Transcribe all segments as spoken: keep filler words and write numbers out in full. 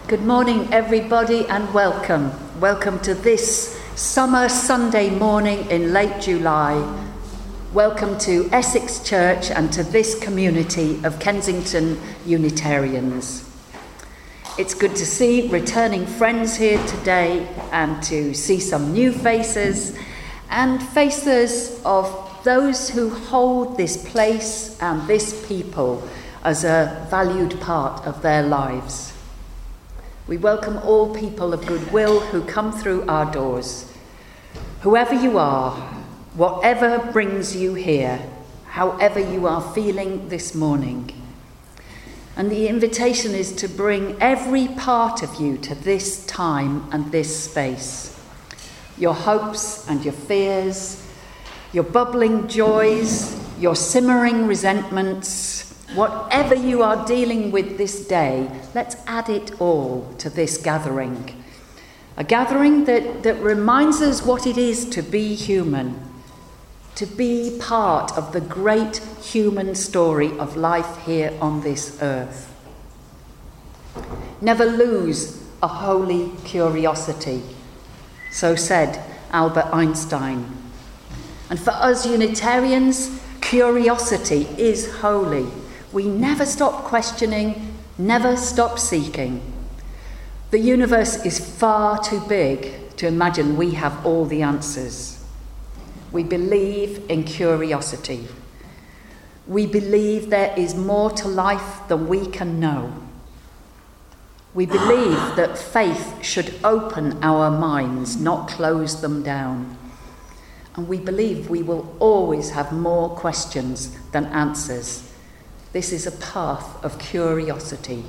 Good morning, everybody, and welcome. Welcome to this summer Sunday morning in late July. Welcome to Essex Church and to this community of Kensington Unitarians. It's good to see returning friends here today and to see some new faces and faces of those who hold this place and this people as a valued part of their lives. We welcome all people of goodwill who come through our doors. Whoever you are, whatever brings you here, however you are feeling this morning. And the invitation is to bring every part of you to this time and this space. Your hopes and your fears, your bubbling joys, your simmering resentments, whatever you are dealing with this day, let's add it all to this gathering. A gathering that, that reminds us what it is to be human, to be part of the great human story of life here on this earth. Never lose a holy curiosity, so said Albert Einstein. And for us Unitarians, curiosity is holy. We never stop questioning, never stop seeking. The universe is far too big to imagine we have all the answers. We believe in curiosity. We believe there is more to life than we can know. We believe that faith should open our minds, not close them down. And we believe we will always have more questions than answers. This is a path of curiosity.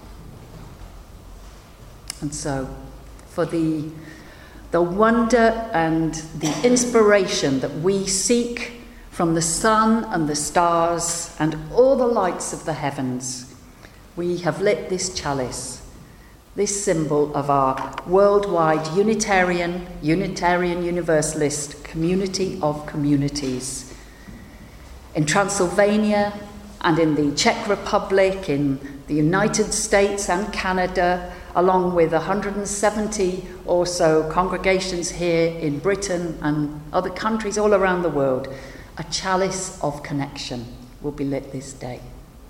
And so, for the, the wonder and the inspiration that we seek from the sun and the stars and all the lights of the heavens, we have lit this chalice, this symbol of our worldwide Unitarian, Unitarian Universalist community of communities. In Transylvania, and in the Czech Republic, in the United States and Canada, along with one hundred seventy or so congregations here in Britain and other countries all around the world, a chalice of connection will be lit this day.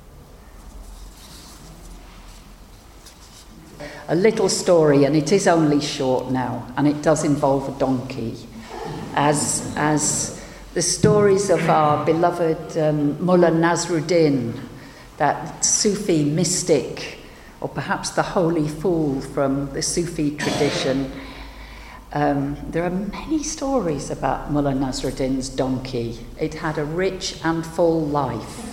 A little story, and it is only short now, and it does involve a donkey, as as the stories of our beloved um, Mullah Nasruddin, that Sufi mystic, or perhaps the holy fool from the Sufi tradition. Um, there are many stories about Mullah Nasruddin's donkey. It had a rich and full life.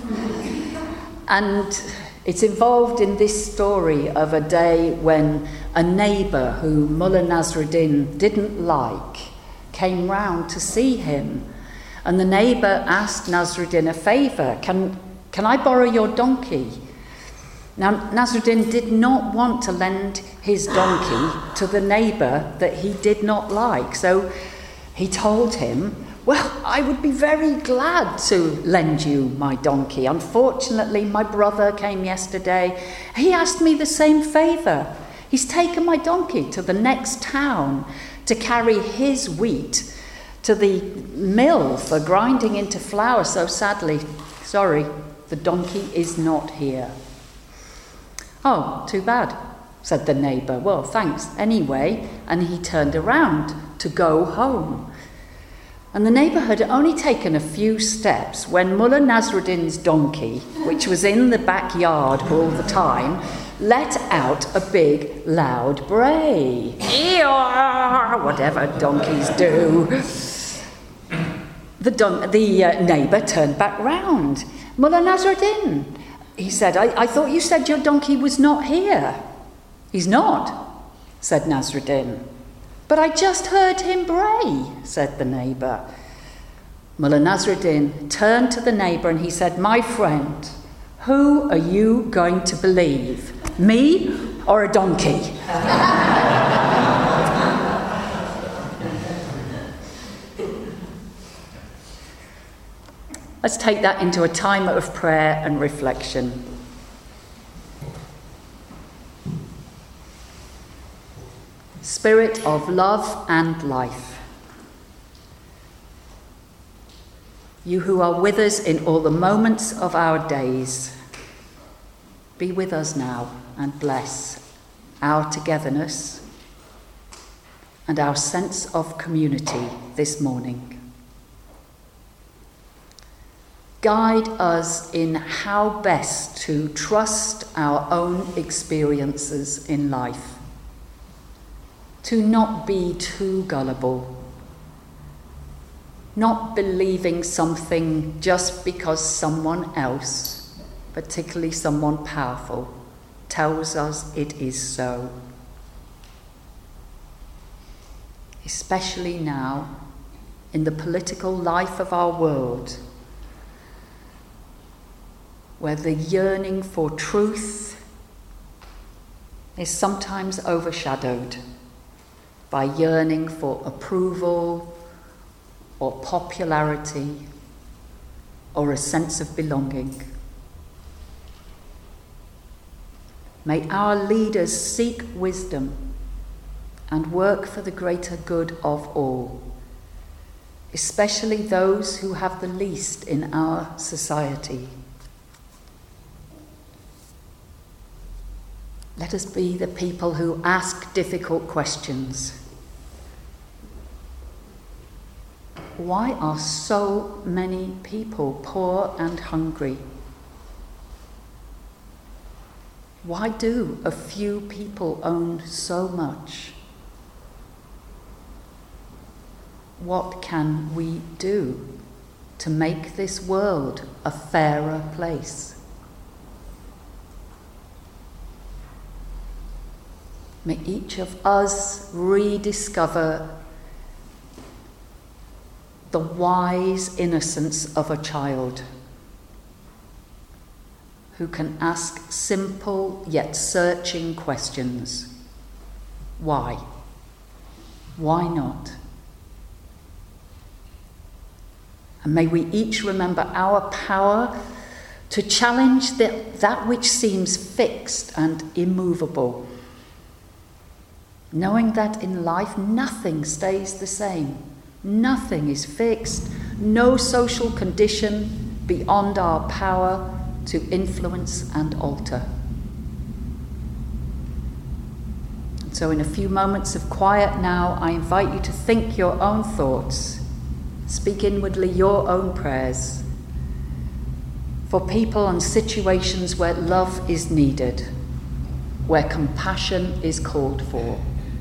And it's involved in this story of a day when a neighbour who Mullah Nasruddin didn't like came round to see him. And the neighbour asked Nasruddin a favour, can, can I borrow your donkey? Now, Nasruddin did not want to lend his donkey to the neighbour that he did not like. So he told him, well, I would be very glad to lend you my donkey. Unfortunately, my brother came yesterday. He asked me the same favour. He's taken my donkey to the next town to carry his wheat to the mill for grinding into flour, so sadly, sorry, the donkey is not here. Oh, too bad, said the neighbour. Well, thanks anyway. And he turned around to go home. And the neighbour had only taken a few steps when Mullah Nasruddin's donkey, which was in the backyard all the time, let out a big, loud bray. Eeyore! Whatever donkeys do. The, don- the uh, neighbour turned back round. Mullah Nasruddin, he said, I-, I thought you said your donkey was not here. He's not, said Nasruddin. But I just heard him bray, said the neighbour. Mullah Nasruddin turned to the neighbour and he said, my friend, who are you going to believe, me or a donkey? Let's take that into a time of prayer and reflection. Spirit of love and life. You who are with us in all the moments of our days, be with us now and bless our togetherness and our sense of community this morning. Guide us in how best to trust our own experiences in life, to not be too gullible, not believing something just because someone else, particularly someone powerful, tells us it is so. Especially now, in the political life of our world, where the yearning for truth is sometimes overshadowed by yearning for approval or popularity or a sense of belonging. May our leaders seek wisdom and work for the greater good of all, especially those who have the least in our society. Let us be the people who ask difficult questions. Why are so many people poor and hungry? Why do a few people own so much? What can we do to make this world a fairer place? May each of us rediscover the wise innocence of a child who can ask simple yet searching questions. Why? Why not? And may we each remember our power to challenge the, that which seems fixed and immovable, knowing that in life nothing stays the same. Nothing is fixed, no social condition beyond our power to influence and alter. And so in a few moments of quiet now, I invite you to think your own thoughts, speak inwardly your own prayers for people and situations where love is needed, where compassion is called for.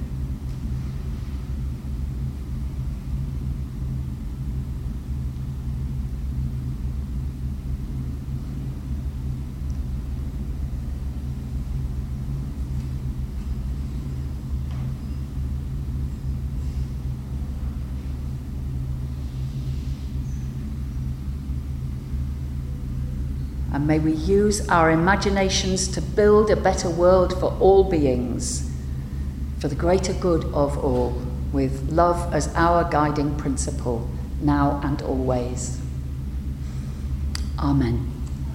And may we use our imaginations to build a better world for all beings, for the greater good of all, with love as our guiding principle, now and always. Amen.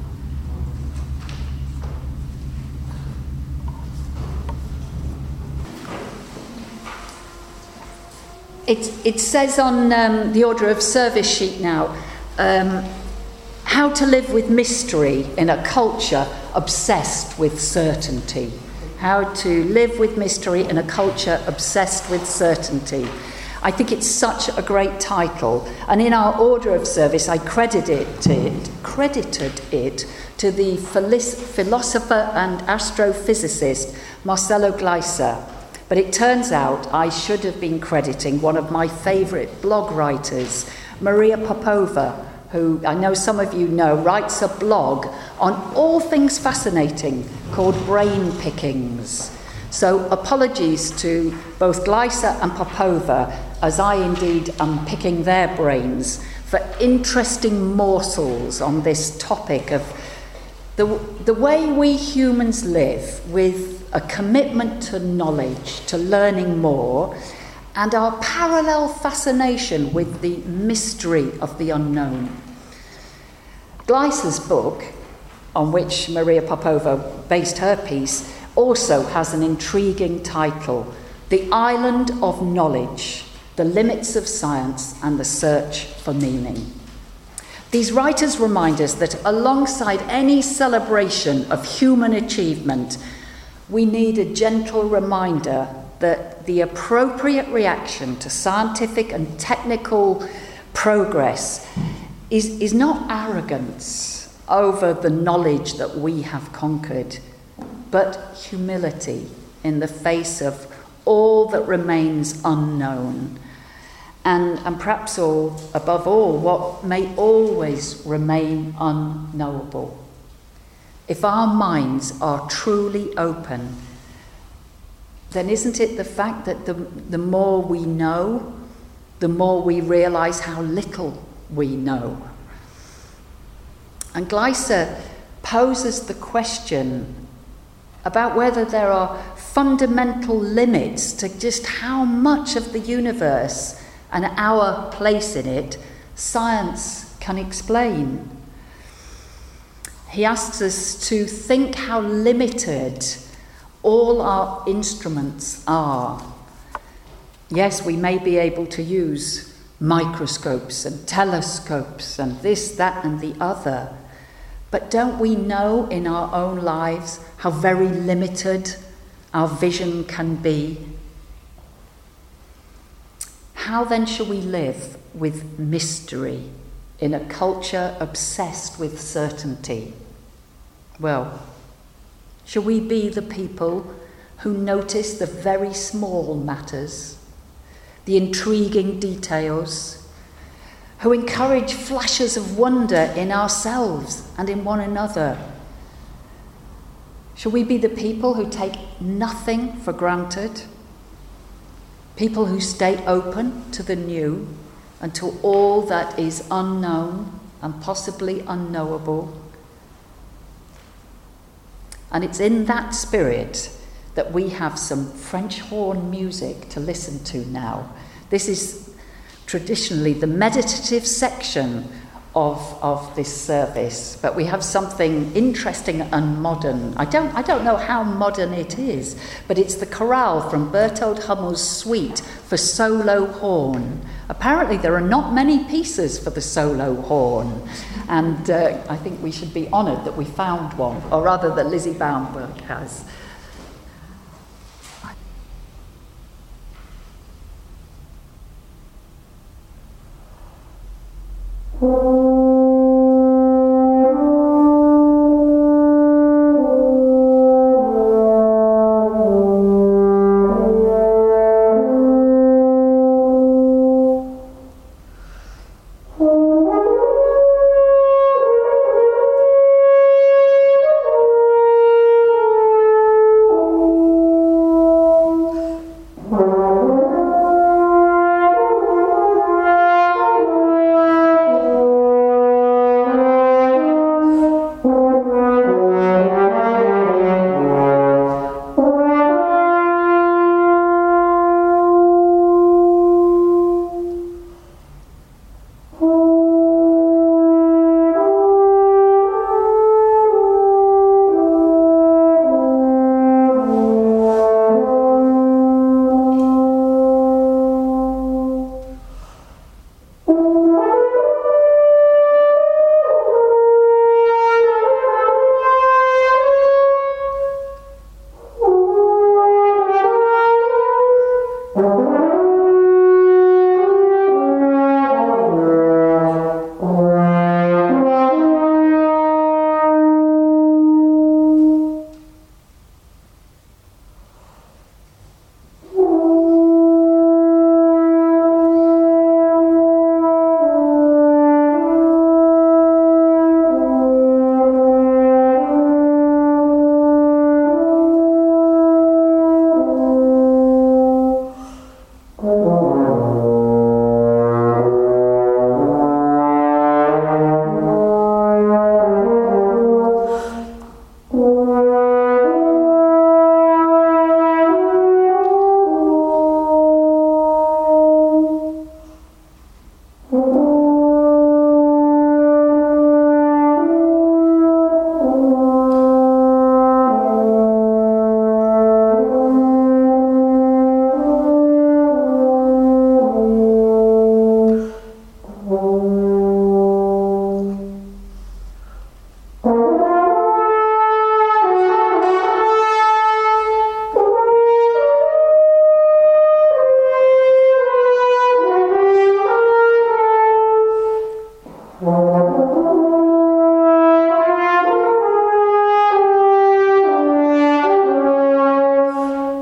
It, it says on um, the order of service sheet now, um, how to live with mystery in a culture obsessed with certainty. How to live with mystery in a culture obsessed with certainty. I think it's such a great title. And in our order of service, I credited it, credited it to the philosopher and astrophysicist Marcelo Gleiser. But it turns out I should have been crediting one of my favourite blog writers, Maria Popova, who I know some of you know, writes a blog on all things fascinating called Brain Pickings. So apologies to both Gleiser and Popova, as I indeed am picking their brains for interesting morsels on this topic of the, the way we humans live, with a commitment to knowledge, to learning more, and our parallel fascination with the mystery of the unknown. Gleiser's book, on which Maria Popova based her piece, also has an intriguing title, The Island of Knowledge, the Limits of Science and the Search for Meaning. These writers remind us that alongside any celebration of human achievement, we need a gentle reminder that the appropriate reaction to scientific and technical progress is, is not arrogance over the knowledge that we have conquered, but humility in the face of all that remains unknown. And, and perhaps all, above all, what may always remain unknowable. If our minds are truly open, then isn't it the fact that the, the more we know, the more we realise how little we know? And Gleiser poses the question about whether there are fundamental limits to just how much of the universe and our place in it science can explain. He asks us to think how limited all our instruments are. Yes, we may be able to use microscopes and telescopes and this, that, and the other, but don't we know in our own lives how very limited our vision can be? How then shall we live with mystery in a culture obsessed with certainty? Well, shall we be the people who notice the very small matters, the intriguing details, who encourage flashes of wonder in ourselves and in one another? Shall we be the people who take nothing for granted? People who stay open to the new and to all that is unknown and possibly unknowable? And it's in that spirit that we have some French horn music to listen to now. This is traditionally the meditative section of, of this service, but we have something interesting and modern. I don't, I don't know how modern it is, but it's the chorale from Berthold Hummel's suite for solo horn. Apparently there are not many pieces for the solo horn, and uh, I think we should be honoured that we found one, or rather that Lizzie Baumberg has.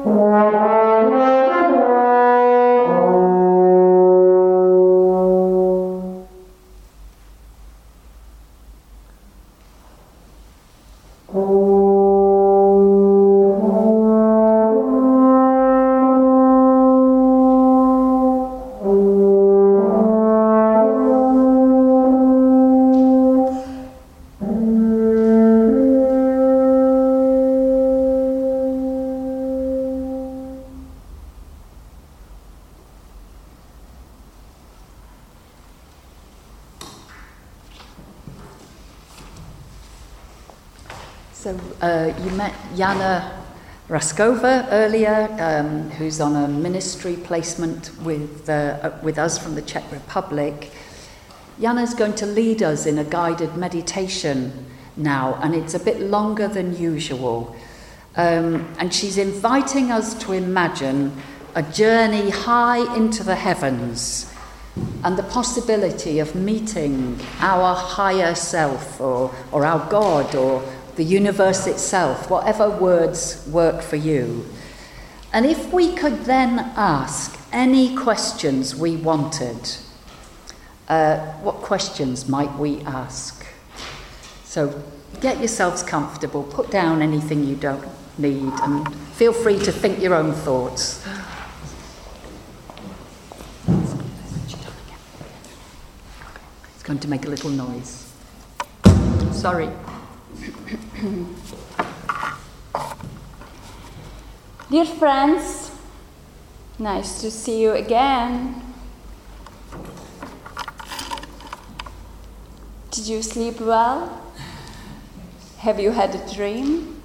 So uh, you met Jana Raskova earlier, um, who's on a ministry placement with uh, with us from the Czech Republic. Jana's going to lead us in a guided meditation now, and it's a bit longer than usual. Um, and she's inviting us to imagine a journey high into the heavens and the possibility of meeting our higher self or, or our God or the universe itself, whatever words work for you. And if we could then ask any questions we wanted, uh, what questions might we ask? So get yourselves comfortable, put down anything you don't need, and feel free to think your own thoughts. It's going to make a little noise. Sorry. Dear friends, nice to see you again. Did you sleep well? Have you had a dream?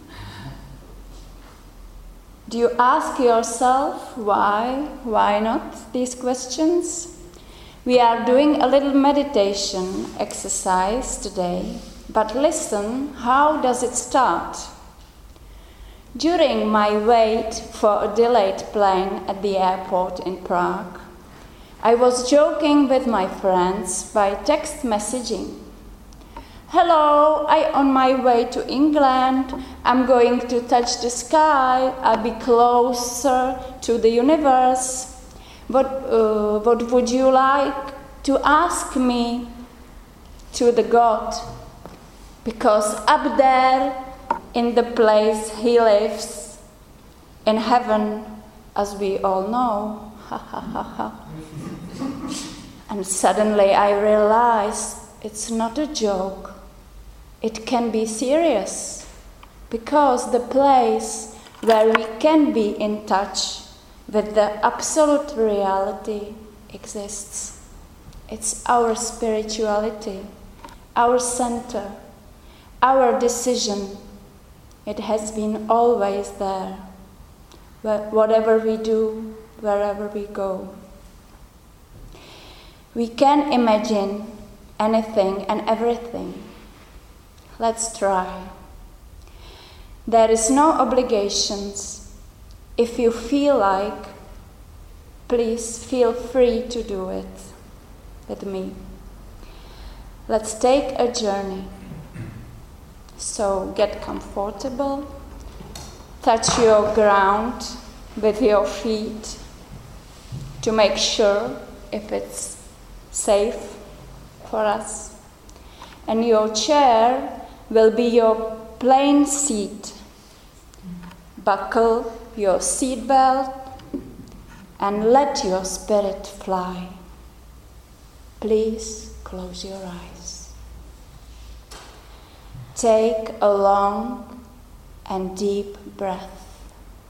Do you ask yourself why, why not these questions? We are doing a little meditation exercise today. But listen, how does it start? During my wait for a delayed plane at the airport in Prague, I was joking with my friends by text messaging. Hello, I'm on my way to England. I'm going to touch the sky. I'll be closer to the universe. What, uh, what would you like to ask me? To the God. Because up there, in the place he lives, in heaven, as we all know, ha ha ha ha. And suddenly I realized it's not a joke. It can be serious, because the place where we can be in touch with the absolute reality exists. It's our spirituality, our center, our decision. It has been always there, whatever we do, wherever we go. We can imagine anything and everything. Let's try. There is no obligations. If you feel like, please feel free to do it with me. Let's take a journey. So get comfortable, touch your ground with your feet to make sure if it's safe for us. And your chair will be your plane seat. Buckle your seatbelt and let your spirit fly. Please close your eyes. Take a long and deep breath.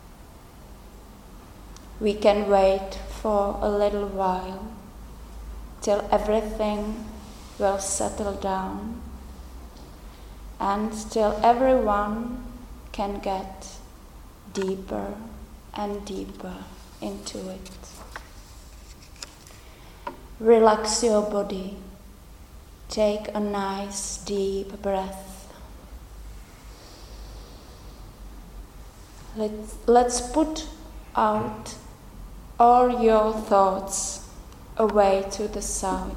We can wait for a little while till everything will settle down and till everyone can get deeper and deeper into it. Relax your body. Take a nice deep breath. Let's, let's put out all your thoughts away to the side.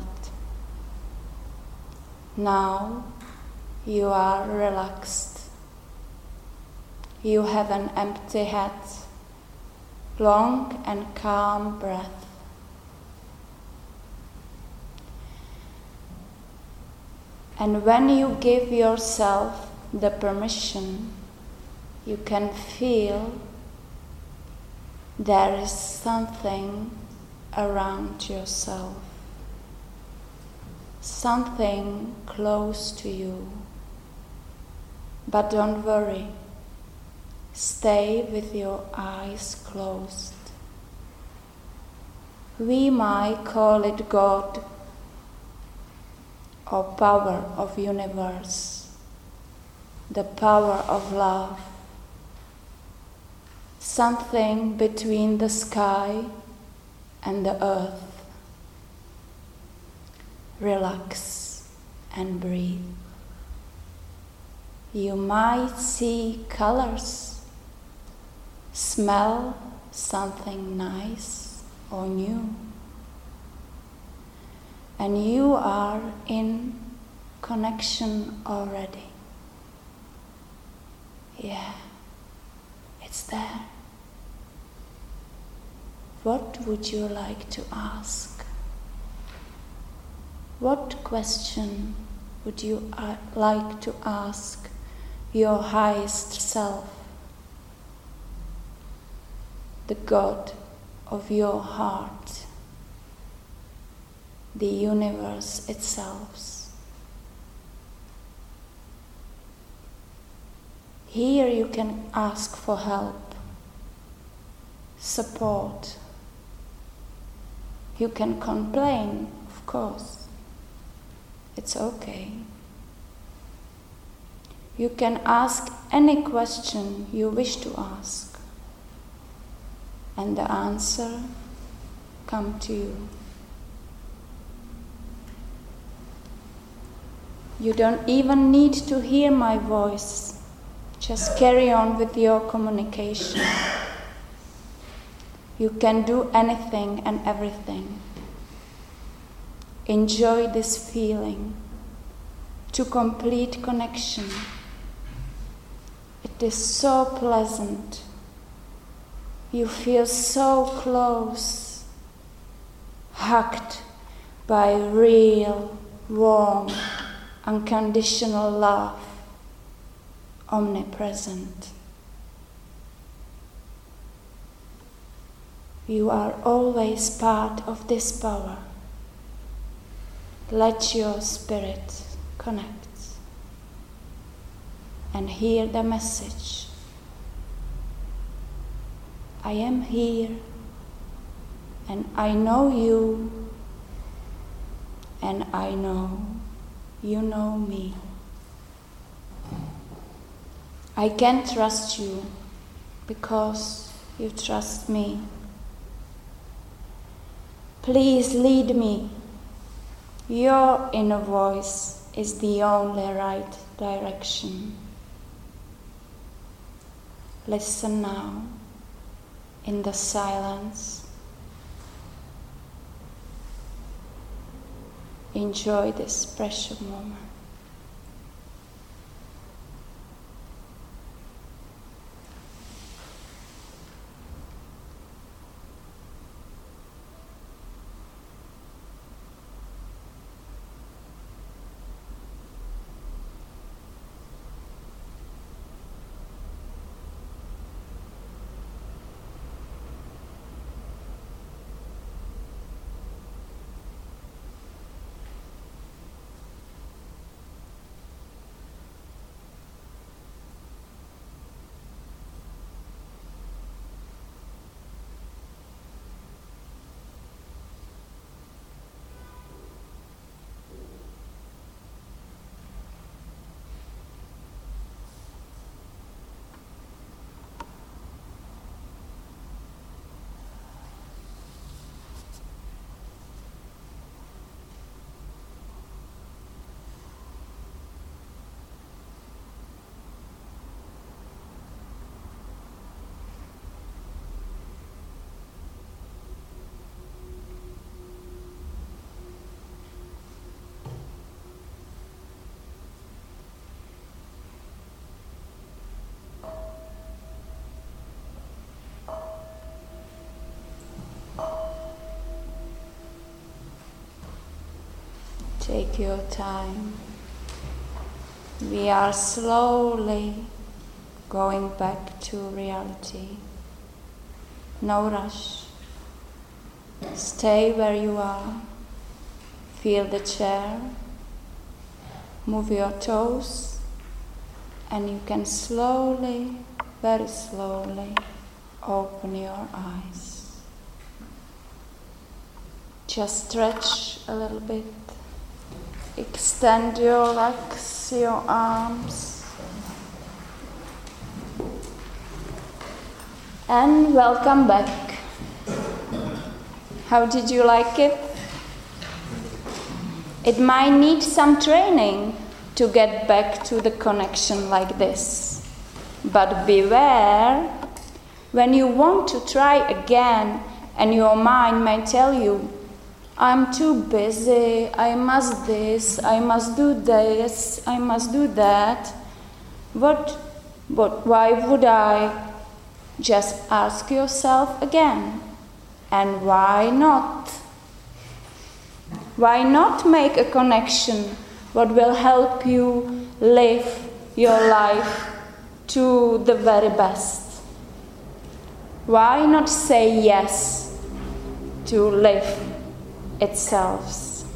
Now you are relaxed. You have an empty head long and calm breath. And when you give yourself the permission, you can feel there is something around yourself, something close to you. But don't worry, stay with your eyes closed. We might call it God or power of universe, the power of love, something between the sky and the earth. Relax and breathe. You might see colors, smell something nice or new, and you are in connection already. Yeah, it's there. What would you like to ask? What question would you uh, like to ask your highest self, the God of your heart, the universe itself? Here you can ask for help, support. You can complain, of course. It's okay. You can ask any question you wish to ask, and the answer come to you. You don't even need to hear my voice. Just carry on with your communication. You can do anything and everything. Enjoy this feeling to complete connection. It is so pleasant. You feel so close, hugged by real, warm, unconditional love, omnipresent. You are always part of this power. Let your spirit connect and hear the message. I am here, and I know you, and I know you know me. I can trust you because you trust me. Please lead me. Your inner voice is the only right direction. Listen now in the silence. Enjoy this precious moment. Take your time. We are slowly going back to reality. No rush. Stay where you are. Feel the chair. Move your toes. And you can slowly, very slowly, open your eyes. Just stretch a little bit. Extend your legs, your arms. And welcome back. How did you like it? It might need some training to get back to the connection like this. But beware, when you want to try again and your mind may tell you, I'm too busy, I must this, I must do this, I must do that. What, what, why would I? Just ask yourself again. And why not? Why not make a connection what will help you live your life to the very best? Why not say yes to live itself?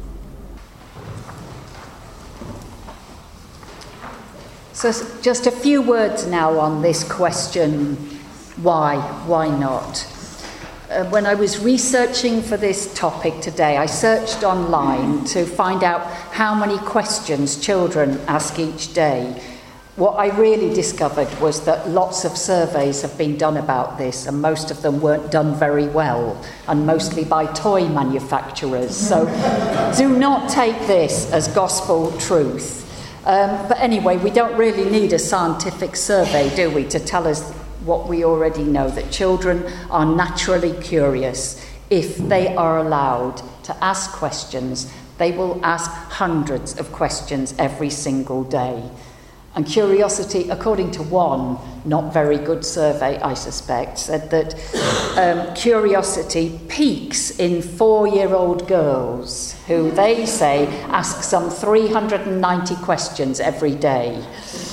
So just a few words now on this question, why, why not? Uh, when I was researching for this topic today, I searched online to find out how many questions children ask each day. What I really discovered was that lots of surveys have been done about this, and most of them weren't done very well, and mostly by toy manufacturers. So do not take this as gospel truth. Um, but anyway, we don't really need a scientific survey, do we, to tell us what we already know, that children are naturally curious. If they are allowed to ask questions, they will ask hundreds of questions every single day. And curiosity, according to one not very good survey, I suspect, said that um, curiosity peaks in four-year-old girls, who they say ask some three hundred ninety questions every day.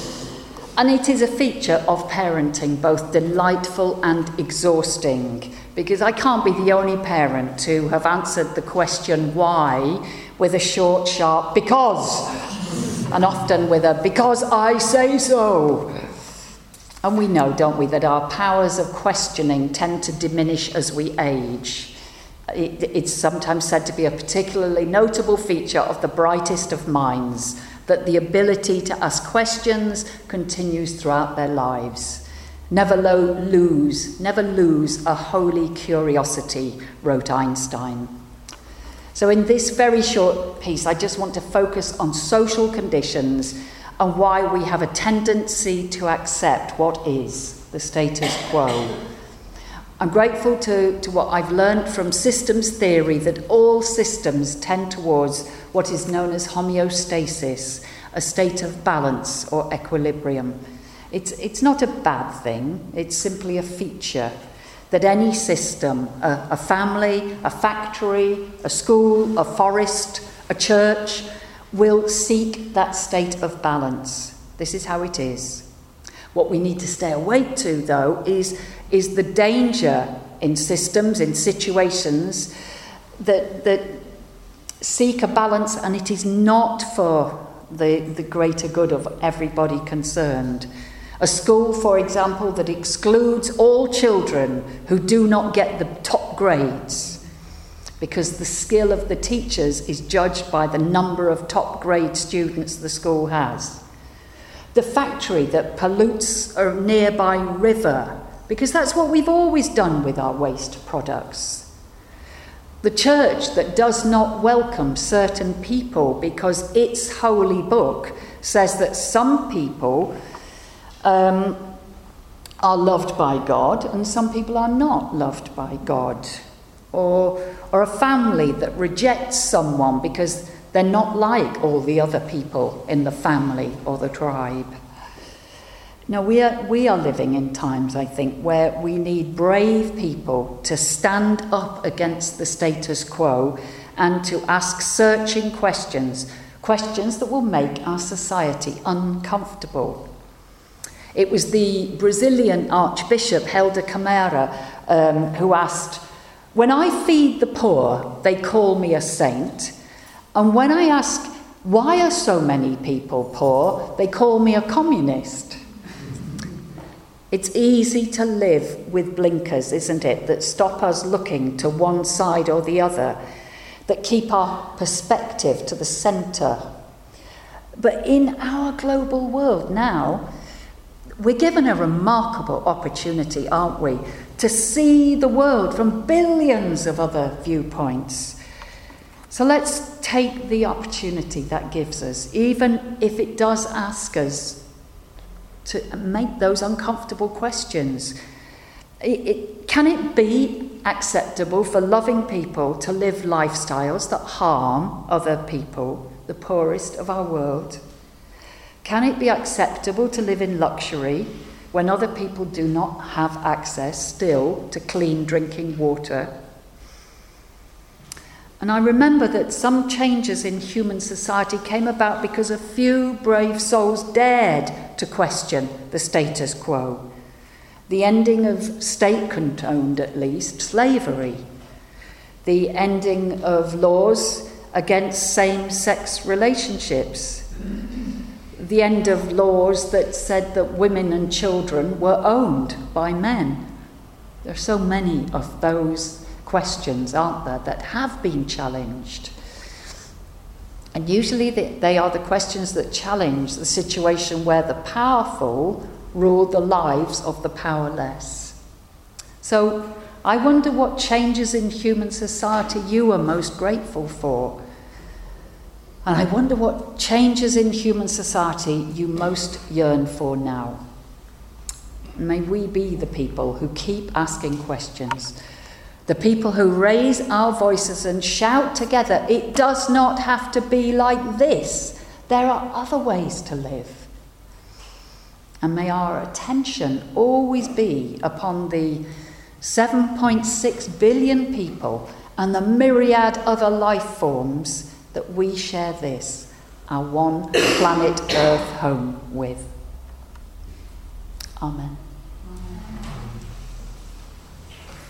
And it is a feature of parenting, both delightful and exhausting, because I can't be the only parent to have answered the question why with a short, sharp because, and often with a because I say so. And we know, don't we, that our powers of questioning tend to diminish as we age. It, it's sometimes said to be a particularly notable feature of the brightest of minds, that the ability to ask questions continues throughout their lives. Never lo- lose, never lose a holy curiosity, wrote Einstein. So in this very short piece, I just want to focus on social conditions and why we have a tendency to accept what is the status quo. I'm grateful to, to what I've learned from systems theory, that all systems tend towards what is known as homeostasis, a state of balance or equilibrium. It's, it's not a bad thing, it's simply a feature that any system, a, a family, a factory, a school, a forest, a church, will seek that state of balance. This is how it is. What we need to stay awake to, though, is, is the danger in systems, in situations that, that seek a balance, and it is not for the, the greater good of everybody concerned. A school, for example, that excludes all children who do not get the top grades, because the skill of the teachers is judged by the number of top grade students the school has. The factory that pollutes a nearby river, because that's what we've always done with our waste products. The church that does not welcome certain people because its holy book says that some people um, are loved by God and some people are not loved by God. Or, or a family that rejects someone because they're not like all the other people in the family or the tribe. Now, we are, we are living in times, I think, where we need brave people to stand up against the status quo and to ask searching questions, questions that will make our society uncomfortable. It was the Brazilian Archbishop Helder Câmara um, who asked, "When I feed the poor, they call me a saint, and when I ask why are so many people poor, they call me a communist." It's easy to live with blinkers, isn't it, that stop us looking to one side or the other, that keep our perspective to the centre. But in our global world now, we're given a remarkable opportunity, aren't we, to see the world from billions of other viewpoints. So let's take the opportunity that gives us, even if it does ask us to make those uncomfortable questions. It, it, can it be acceptable for loving people to live lifestyles that harm other people, the poorest of our world? Can it be acceptable to live in luxury when other people do not have access still to clean drinking water? And I remember that some changes in human society came about because a few brave souls dared to question the status quo. The ending of state-condoned, at least, slavery. The ending of laws against same-sex relationships. The end of laws that said that women and children were owned by men. There are so many of those questions, aren't there, that have been challenged. And usually they are the questions that challenge the situation where the powerful rule the lives of the powerless. So I wonder what changes in human society you are most grateful for. And I wonder what changes in human society you most yearn for now. May we be the people who keep asking questions, the people who raise our voices and shout together, "It does not have to be like this. There are other ways to live." And may our attention always be upon the seven point six billion people and the myriad other life forms that we share this, our one planet Earth home with. Amen. Amen.